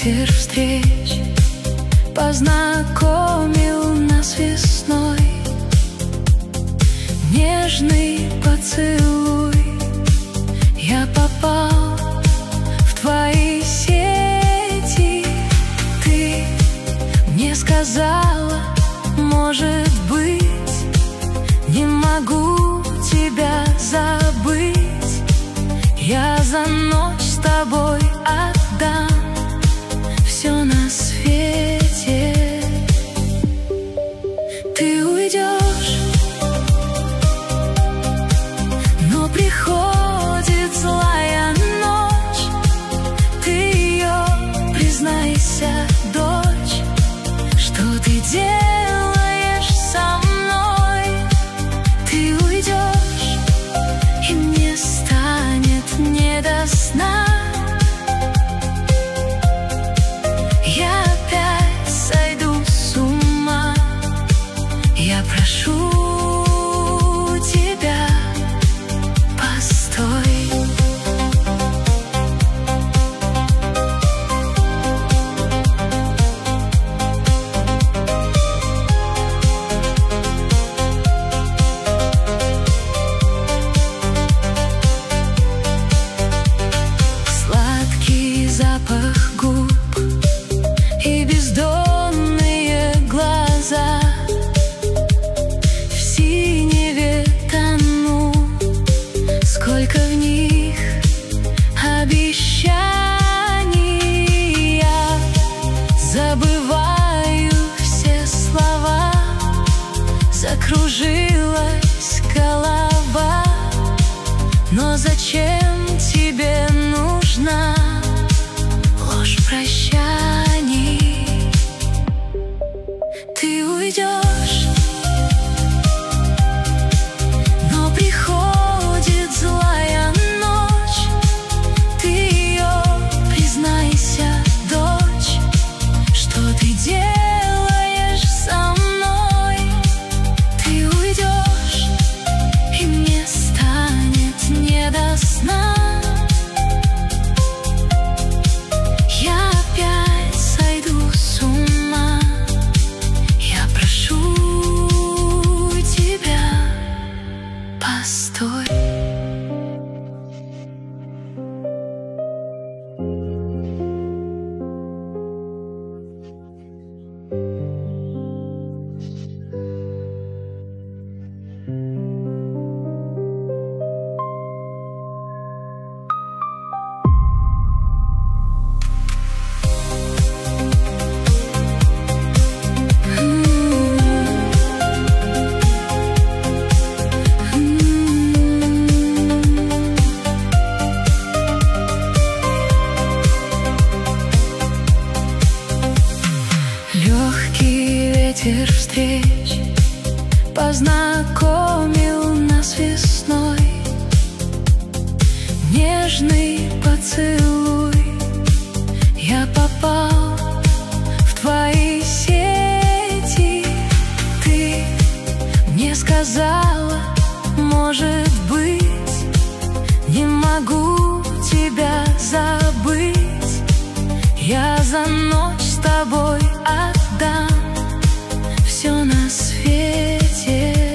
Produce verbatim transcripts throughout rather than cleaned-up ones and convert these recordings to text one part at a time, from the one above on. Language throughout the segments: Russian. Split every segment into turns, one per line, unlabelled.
ветер встреч познакомил нас весной. Нежный поцелуй, я попал в твои сети. Ты мне сказала, может быть, не могу тебя забыть. Я за ночь с тобой отдам все на свете. Ты уйдешь, но приходит злая ночь. Ты ее, признайся, дочь, что ты делаешь со мной? Ты уйдешь, и мне станет не до сна. Я опять сойду с ума. Я прошу тебя, постой. Сладкий запах губ и бездонные глаза. В синеве тону, сколько в них обещаний. Я забываю все слова, закружилась голова. Но зачем тебе нужна ложь прощаний? Ты уйдешь, но приходит злая ночь. Ты ее, признайся, дочь, что ты делаешь со мной? Ты уйдешь, и мне станет не до сна. Я опять сойду с ума. Я прошу тебя, постой. Легкий ветер встреч познакомил нас весной. Нежный поцелуй, я попал в твои сети. Ты мне сказала, может быть, не могу тебя забыть. Я за ночь с тобой отдам все на свете.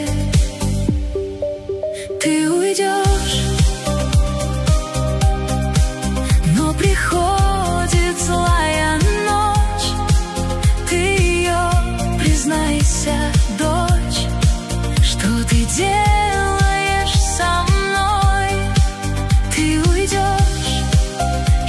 Ты уйдешь, но приходит злая ночь. Ты ее, признайся, дочь, что ты делаешь со мной? Ты уйдешь,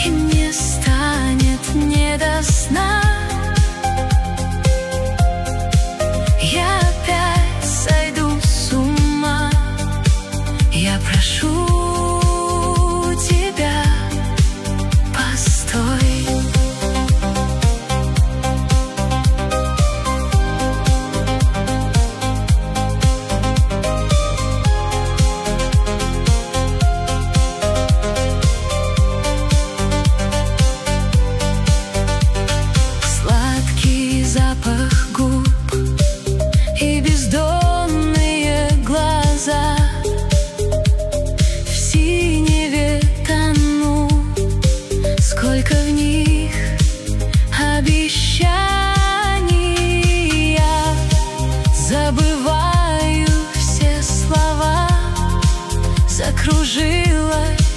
закружилась